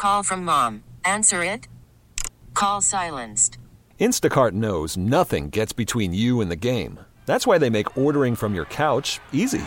Call from mom. Answer it. Call silenced. Instacart knows nothing gets between you and the game. That's why they make ordering from your couch easy.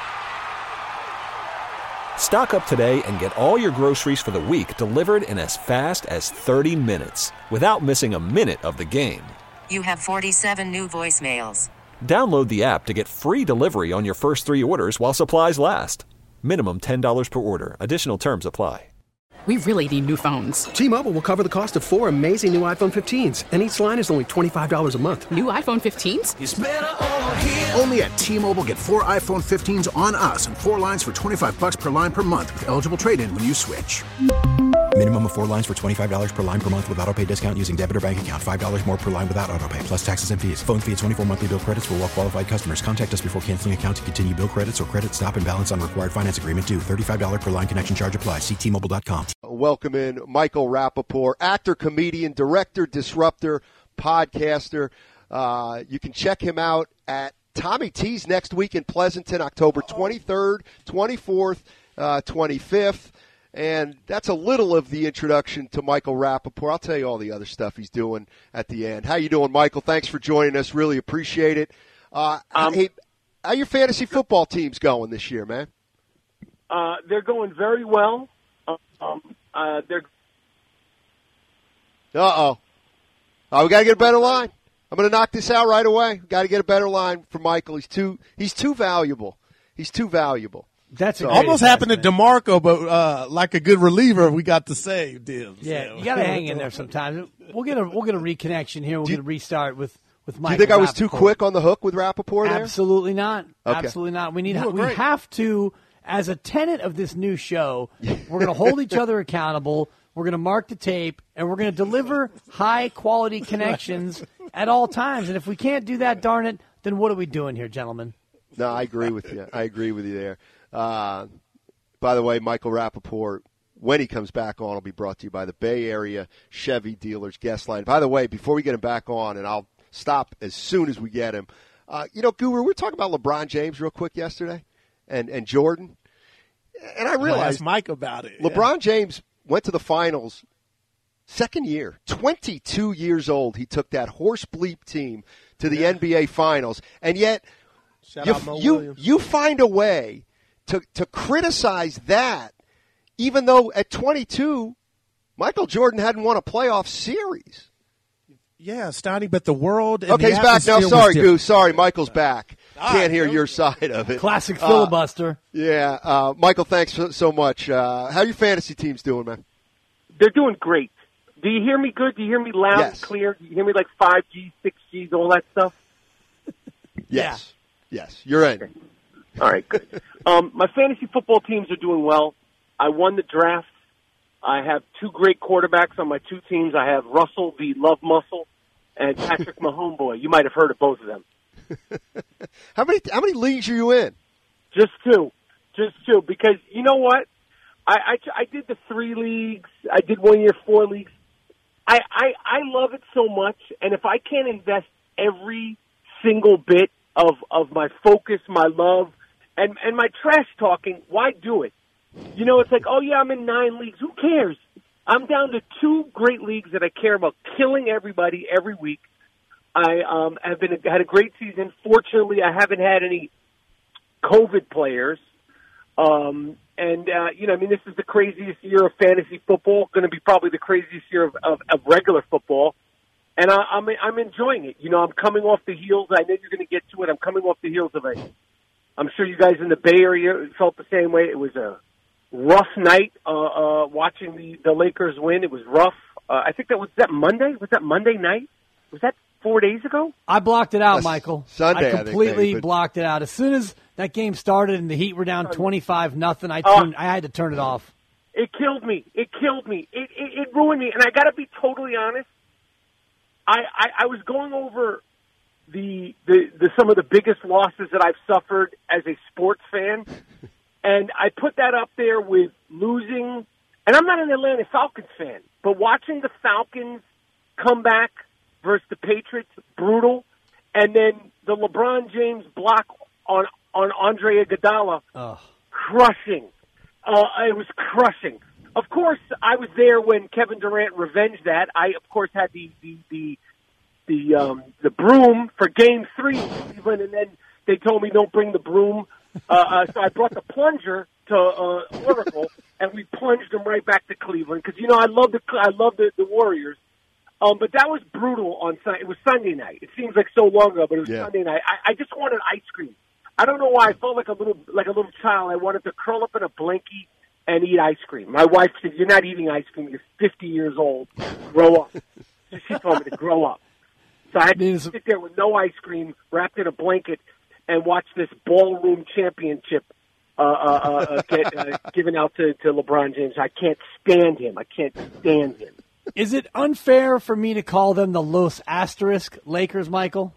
Stock up today and get all your groceries for the week delivered in as fast as 30 minutes without missing a minute of the game. You have 47 new voicemails. Download the app to get free delivery on your first 3 orders while supplies last. Minimum $10 per order. Additional terms apply. We really need new phones. T-Mobile will cover the cost of 4 amazing new iPhone 15s, and each line is only $25 a month. New iPhone 15s? It's better over here. Only at T-Mobile, get 4 iPhone 15s on us and 4 lines for $25 per line per month with eligible trade-in when you switch. Minimum of 4 lines for $25 per line per month with autopay discount using debit or bank account. $5 more per line without autopay, plus taxes and fees. Phone fee at 24 monthly bill credits for well-qualified customers. Contact us before canceling account to continue bill credits or credit stop and balance on required finance agreement due. $35 per line connection charge applies. See T-Mobile.com. Welcome in Michael Rapaport, actor, comedian, director, disruptor, podcaster. You can check him out at Tommy T's next week in Pleasanton, October 23rd, 24th, 25th. And that's a little of the introduction to Michael Rapaport. I'll tell you all the other stuff he's doing at the end. How you doing, Michael? Thanks for joining us. Really appreciate it. Hey, how your fantasy football teams going this year, man? They're going very well. They're. We got to get a better line. I'm going to knock this out right away. Got to get a better line for Michael. He's too valuable. He's too valuable. That's almost happened to DeMarco, but like a good reliever, we got to save Dibs. Yeah, you got to hang in there sometimes. We'll get a reconnection here. We'll get a restart with Michael. Do you think I was Rapaport. too quick on the hook with Rapaport there? Absolutely not. Okay. Absolutely not. We have to, as a tenet of this new show, we're going to hold each other accountable. We're going to mark the tape, and we're going to deliver high-quality connections at all times. And if we can't do that, darn it, then what are we doing here, gentlemen? No, I agree with you. I agree with you there. By the way, Michael Rapaport, when he comes back on, will be brought to you by the Bay Area Chevy Dealers Guest Line. By the way, before we get him back on, and I'll stop as soon as we get him, Guru, we were talking about LeBron James real quick yesterday and Jordan. And I realized ask Mike about it. LeBron James went to the finals second year, 22 years old. He took that horse bleep team to the NBA finals. And yet you find a way to criticize that, even though at 22, Michael Jordan hadn't won a playoff series. Yeah, Stoney, but the world. And okay, he's back now. Sorry, Goose. Sorry, Michael's back. Can't hear your side of it. Classic filibuster. Yeah, Michael, thanks so much. How your fantasy teams doing, man? They're doing great. Do you hear me good? Do you hear me loud and clear? Do you hear me like 5G, 6Gs, all that stuff? Yes. Yeah. Yes, you're in. Okay. All right, good. My fantasy football teams are doing well. I won the draft. I have 2 great quarterbacks on my 2 teams. I have Russell, the love muscle, and Patrick Mahomeboy. You might have heard of both of them. How many leagues are you in? Just 2. Because you know what? I did the 3 leagues. I did 1 year 4 leagues. I love it so much, and if I can't invest every single bit of my focus, my love, and my trash talking, why do it? It's like, oh, yeah, I'm in 9 leagues. Who cares? I'm down to 2 great leagues that I care about killing everybody every week. I have had a great season. Fortunately, I haven't had any COVID players. This is the craziest year of fantasy football, going to be probably the craziest year of regular football. And I'm enjoying it. I'm coming off the heels. I know you're going to get to it. I'm coming off the heels of I'm sure you guys in the Bay Area felt the same way. It was a rough night watching the Lakers win. It was rough. I think was that Monday? Was that Monday night? Was that 4 days ago? I blocked it out, Michael. Sunday, I completely blocked it out. As soon as that game started and the Heat were down 25-0, I had to turn it off. It killed me. It ruined me. And I got to be totally honest. I was going over the some of the biggest losses that I've suffered as a sports fan, and I put that up there with losing. And I'm not an Atlanta Falcons fan, but watching the Falcons come back versus the Patriots, brutal, and then the LeBron James block on Andre Iguodala, crushing. It was crushing. Of course, I was there when Kevin Durant revenged that. I, of course, had the broom for Game 3 in Cleveland, and then they told me don't bring the broom. So I brought the plunger to Oracle, and we plunged them right back to Cleveland because I love the Warriors. But that was brutal on Sunday. It was Sunday night. It seems like so long ago, but it was Sunday night. I just wanted ice cream. I don't know why. I felt like a little child. I wanted to curl up in a blankie and eat ice cream. My wife said, "You're not eating ice cream. You're 50 years old. Grow up." So she told me to grow up. So I had to sit there with no ice cream, wrapped in a blanket, and watch this ballroom championship get given out to LeBron James. I can't stand him. Is it unfair for me to call them the Los Asterisk Lakers, Michael?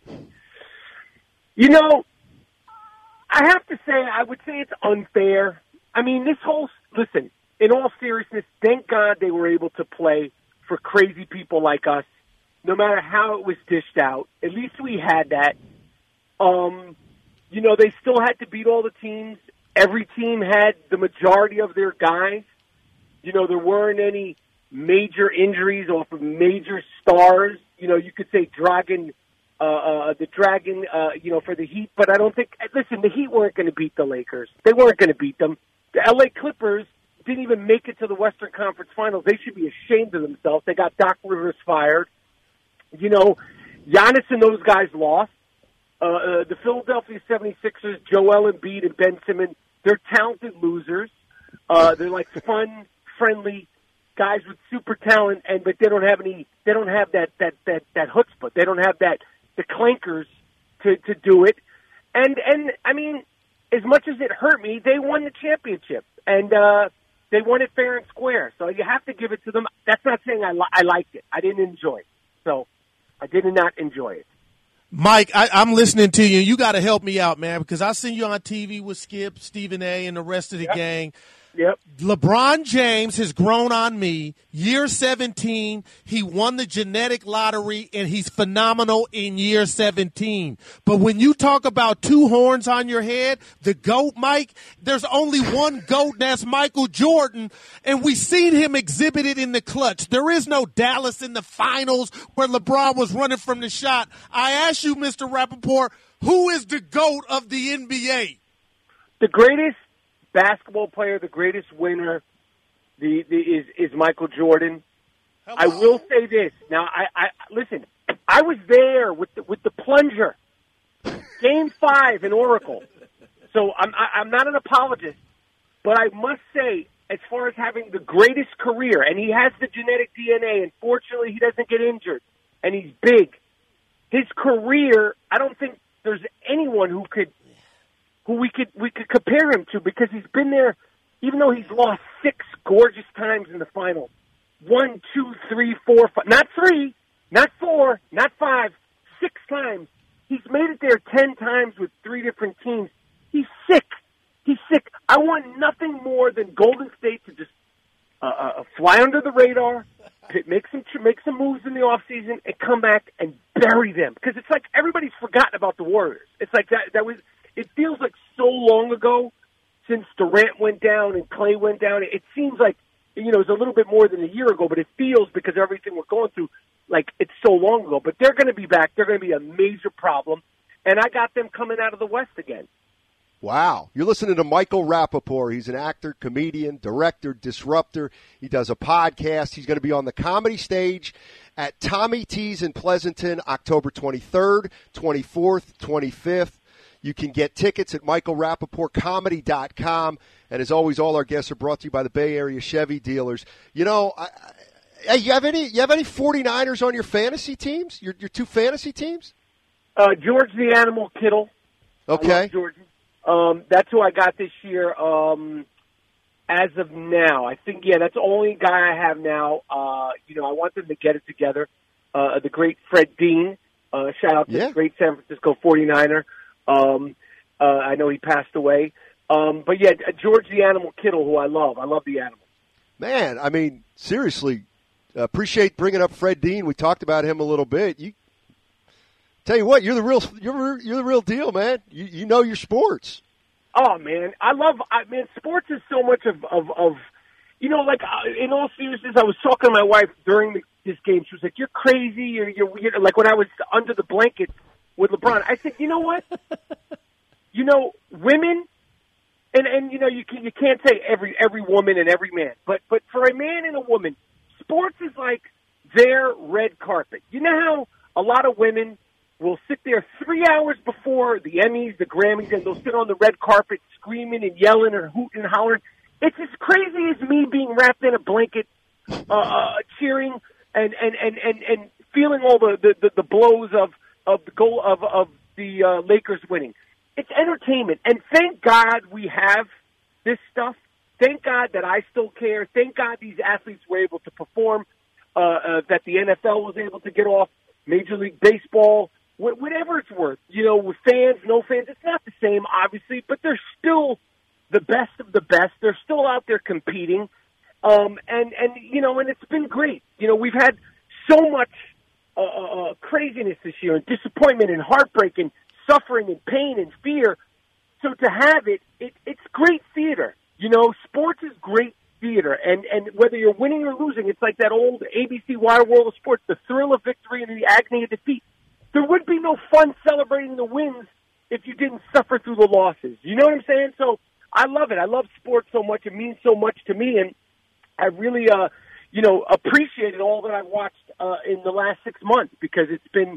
I have to say, I would say it's unfair. I mean, listen, in all seriousness, thank God they were able to play for crazy people like us, no matter how it was dished out. At least we had that. They still had to beat all the teams. Every team had the majority of their guys. There weren't any major injuries off of major stars. You could say the Dragon, for the Heat, but I don't think, listen, the Heat weren't going to beat the Lakers. They weren't going to beat them. The LA Clippers didn't even make it to the Western Conference Finals. They should be ashamed of themselves. They got Doc Rivers fired. Giannis and those guys lost. The Philadelphia 76ers, Joel Embiid and Ben Simmons, they're talented losers. They're like fun, friendly guys with super talent, but they don't have that chutzpah. They don't have the clankers to do it. And I mean, as much as it hurt me, they won the championship, and they won it fair and square. So you have to give it to them. That's not saying I liked it. I didn't enjoy it. So I did not enjoy it. Mike, I'm listening to you. You got to help me out, man, because I seen you on TV with Skip, Stephen A., and the rest of the gang. Yep. LeBron James has grown on me. Year 17, he won the genetic lottery, and he's phenomenal in year 17. But when you talk about two horns on your head, the GOAT, Mike, there's only one GOAT, and that's Michael Jordan, and we seen him exhibit it in the clutch. There is no Dallas in the finals where LeBron was running from the shot. I ask you, Mr. Rappaport, who is the GOAT of the NBA? The greatest basketball player, the greatest winner, is Michael Jordan. Hello. I will say this. Now, I listen. I was there with the plunger, Game 5 in Oracle. So I'm not an apologist, but I must say, as far as having the greatest career, and he has the genetic DNA, and fortunately he doesn't get injured, and he's big. His career, I don't think there's anyone who we could compare him to, because he's been there, even though he's lost 6 gorgeous times in the finals. 1, 2, 3, 4, 5, not 3, not 4, not 5, 6 times. He's made it there 10 times with 3 different teams. He's sick. I want nothing more than Golden State to just fly under the radar, make some moves in the offseason, and come back and bury them. Because it's like everybody's forgotten about the Warriors. It's like that was. It feels like so long ago since Durant went down and Clay went down. It seems like, it was a little bit more than a year ago, but it feels, because of everything we're going through, like it's so long ago. But they're going to be back. They're going to be a major problem. And I got them coming out of the West again. Wow. You're listening to Michael Rappaport. He's an actor, comedian, director, disruptor. He does a podcast. He's going to be on the comedy stage at Tommy T's in Pleasanton, October 23rd, 24th, 25th. You can get tickets at michaelrappaportcomedy.com. And as always, all our guests are brought to you by the Bay Area Chevy dealers. You have any 49ers on your fantasy teams? Your 2 fantasy teams? George the Animal Kittle. Okay. George. That's who I got this year. As of now, I think, that's the only guy I have now. I want them to get it together. The great Fred Dean. Shout out to the great San Francisco 49er. I know he passed away. But George the Animal Kittle, who I love. I love the animal. Man, I mean, seriously, appreciate bringing up Fred Dean. We talked about him a little bit. Tell you what, you're the real deal, man. You know your sports. Oh man, sports is so much of you know, like in all seriousness, I was talking to my wife during this game. She was like, "You're crazy. You're weird." Like when I was under the blanket with LeBron, I said, "You know what? You know, women, and you know, you can't say every woman and every man, but for a man and a woman, sports is like their red carpet. You know how a lot of women will sit there 3 hours before the Emmys, the Grammys, and they'll sit on the red carpet screaming and yelling and hooting and hollering. It's as crazy as me being wrapped in a blanket, cheering and feeling all the blows of the goal of the Lakers winning. It's entertainment, and thank God we have this stuff. Thank God that I still care. Thank God these athletes were able to perform. That the NFL was able to get off. Major League Baseball. Whatever it's worth, you know, with fans, no fans, it's not the same, obviously, but they're still the best of the best. They're still out there competing, and you know, and it's been great. You know, we've had so much craziness this year, and disappointment, and heartbreak, and suffering, and pain, and fear. So to have it's great theater. You know, sports is great theater, and whether you're winning or losing, it's like that old ABC Wide World of Sports, the thrill of victory and the agony of defeat. There would be no fun celebrating the wins if you didn't suffer through the losses. You know what I'm saying? So I love it. I love sports so much. It means so much to me, and I really, you know, appreciated all that I've watched in the last 6 months because it's been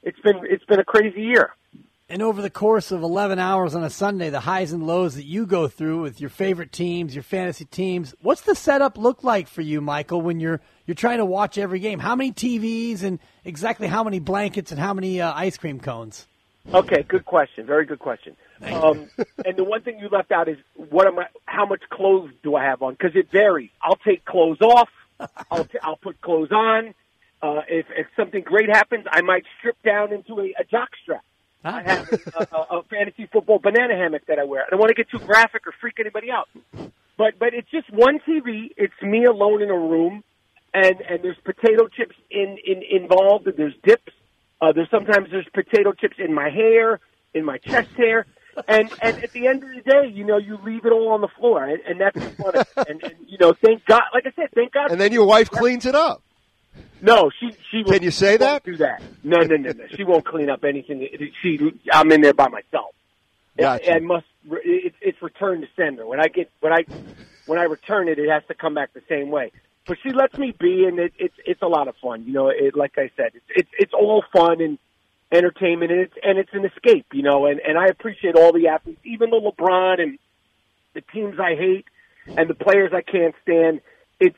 a crazy year. And over the course of 11 hours on a Sunday, the highs and lows that you go through with your favorite teams, your fantasy teams, what's the setup look like for you, Michael, when you're trying to watch every game? How many TVs and exactly how many blankets and how many ice cream cones? Okay, good question. Very good question. And the one thing you left out is how much clothes do I have on? Because it varies. I'll take clothes off. I'll put clothes on. If something great happens, I might strip down into a jockstrap. I have a fantasy football banana hammock that I wear. I don't want to get too graphic or freak anybody out. But it's just one TV. It's me alone in a room, and there's potato chips involved, and there's dips. Sometimes there's potato chips in my hair, in my chest hair. And at the end of the day, you know, you leave it all on the floor, and that's fun. And you know, thank God, like I said, thank God. And then your wife cleans it up. No, she Can you say that? Do that? No. She won't clean up anything. I'm in there by myself. Gotcha. It's return to sender. When I return it, it has to come back the same way. But she lets me be, and it's a lot of fun. You know, like I said, it's all fun and entertainment, and it's an escape. You know, and I appreciate all the athletes, even the LeBron and the teams I hate and the players I can't stand. It's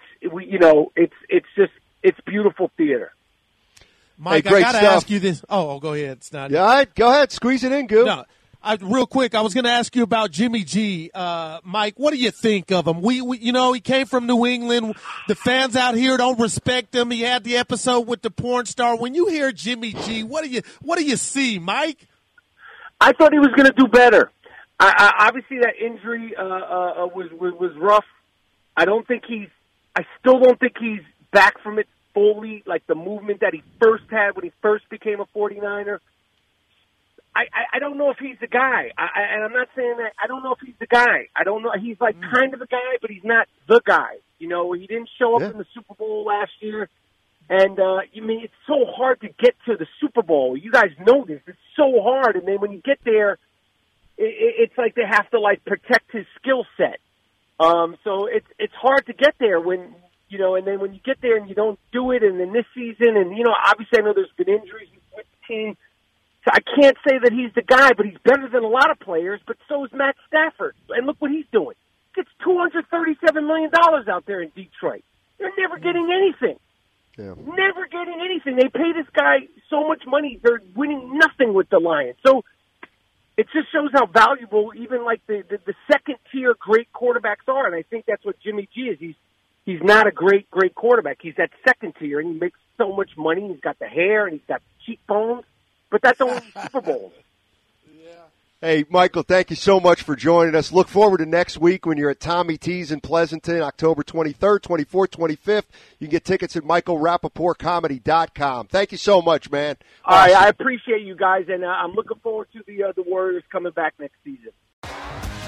beautiful theater. Mike, hey, I got to stuff. Ask you this. Oh, go ahead, Snotty. Yeah, all right, go ahead. Squeeze it in, Goop. No, real quick, I was going to ask you about Jimmy G. Mike, what do you think of him? We you know, he came from New England. The fans out here don't respect him. He had the episode with the porn star. When you hear Jimmy G, what do you see, Mike? I thought he was going to do better. Obviously, that injury was rough. I still don't think he's back from it fully, like the movement that he first had when he first became a 49er. I don't know if he's the guy. And I'm not saying that. I don't know if he's the guy. I don't know. He's like kind of a guy, but he's not the guy. You know, he didn't show up in the Super Bowl last year. And, it's so hard to get to the Super Bowl. You guys know this. It's so hard. And then when you get there, it's like they have to, like, protect his skill set. So it's hard to get there when, you know, and then when you get there and you don't do it, and then this season, and, you know, obviously I know there's been injuries with the team. So I can't say that he's the guy, but he's better than a lot of players, but so is Matt Stafford. And look what he's doing. He gets $237 million out there in Detroit. They're never getting anything. Yeah. Never getting anything. They pay this guy so much money, they're winning nothing with the Lions. So it just shows how valuable even like the second-tier great quarterbacks are, and I think that's what Jimmy G is. He's not a great quarterback. He's that second tier, and he makes so much money. He's got the hair, and he's got cheekbones, but that's only Super Bowls. Hey, Michael, thank you so much for joining us. Look forward to next week when you're at Tommy T's in Pleasanton, October 23rd, 24th, 25th. You can get tickets at michaelrapaportcomedy.com. Thank you so much, man. All right, I appreciate you guys, and I'm looking forward to the Warriors coming back next season.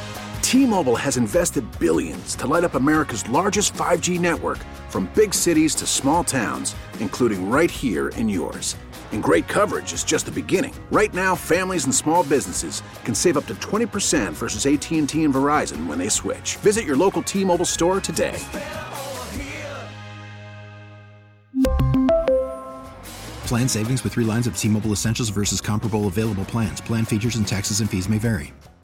T-Mobile has invested billions to light up America's largest 5G network, from big cities to small towns, including right here in yours. And great coverage is just the beginning. Right now, families and small businesses can save up to 20% versus AT&T and Verizon when they switch. Visit your local T-Mobile store today. Plan savings with 3 lines of T-Mobile Essentials versus comparable available plans. Plan features and taxes and fees may vary.